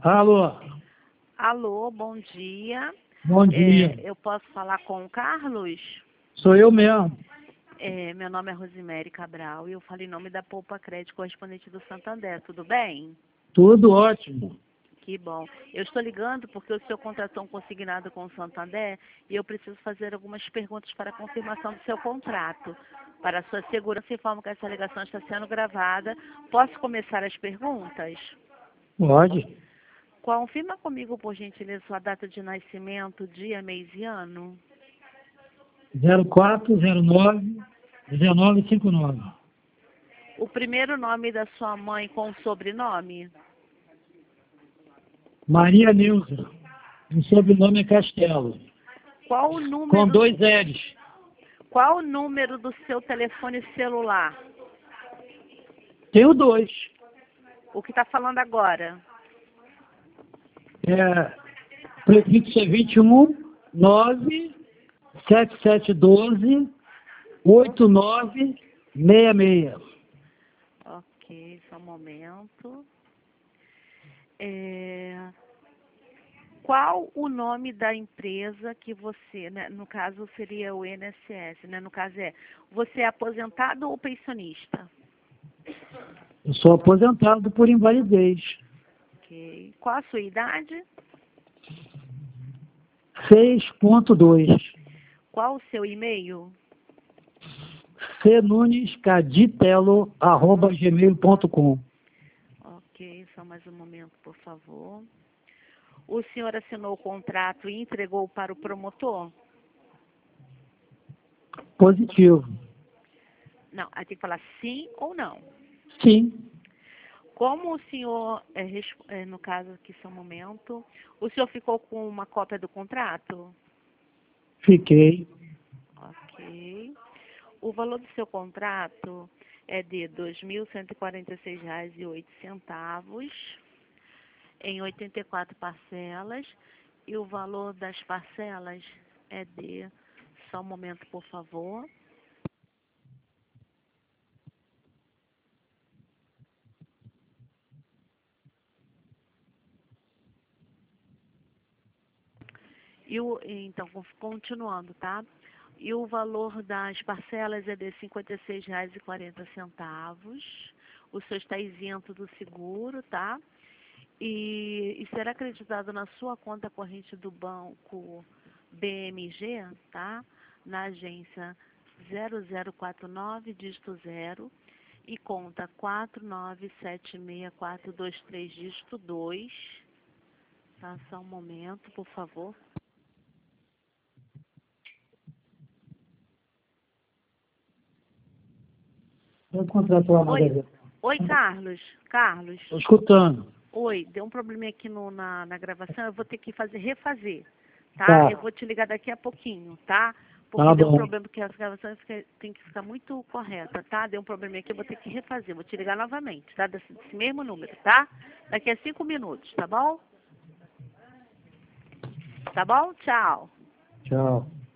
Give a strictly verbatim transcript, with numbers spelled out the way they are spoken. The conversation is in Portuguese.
Alô, Alô, bom dia. bom dia. É, eu posso falar com o Carlos? Sou eu mesmo. É, meu nome é Rosemary Cabral e eu falo em nome da Poupa Crédito, correspondente do Santander. Tudo bem? Tudo ótimo. Que bom. Eu estou ligando porque o senhor contratou um consignado com o Santander e eu preciso fazer algumas perguntas para a confirmação do seu contrato. Para a sua segurança, informo que essa ligação está sendo gravada. Posso começar as perguntas? Pode. Confirma comigo, por gentileza, sua data de nascimento, dia, mês e ano. zero quatro zero nove um nove cinco nove. O primeiro nome da sua mãe com o sobrenome. Maria Neuza. O sobrenome é Castelo. Qual o Com número, dois L's. qual o número do seu telefone celular? Tenho dois. O que está falando agora? É, prefixo é vinte e um, nove, sete sete um dois, oito nove seis seis. Ok, só um momento. É, qual o nome da empresa que você, né, no caso seria o I N S S, né? No caso é, você é aposentado ou pensionista? Eu sou aposentado por invalidez. Ok. Qual a sua idade? seis ponto dois. Qual o seu e-mail? cnunescaditelo arroba gmail ponto com. Ok, só mais um momento, por favor. O senhor assinou o contrato e entregou para o promotor? Positivo. Não, aí tem que falar sim ou não. Sim. Como o senhor, é, res- é, no caso aqui, só um momento, o senhor ficou com uma cópia do contrato? Fiquei. Ok. O valor do seu contrato é de dois mil cento e quarenta e seis reais e oito centavos em oitenta e quatro parcelas. E o valor das parcelas é de... Só um momento, por favor. E o, então, con- continuando, tá? E o valor das parcelas é de cinquenta e seis reais e quarenta centavos. O senhor está isento do seguro, tá? E, e será acreditado na sua conta corrente do banco B M G, tá? Na agência zero zero quatro nove, dígito zero, e conta quatro nove sete seis quatro dois três, dígito dois. Tá? Só um momento, por favor. Eu contratou a Oi, Maria. oi, Carlos. Carlos. Estou escutando. Oi, deu um probleminha aqui no, na, na gravação, eu vou ter que fazer, refazer, tá? Tá. Eu vou te ligar daqui a pouquinho, tá? Porque Tá deu um bom. problema, porque as gravações fica- tem que ficar muito correta, tá? Deu um probleminha aqui, eu vou ter que refazer, vou te ligar novamente, tá? Desse, desse mesmo número, tá? Daqui a cinco minutos, tá bom? Tá bom? Tchau. Tchau.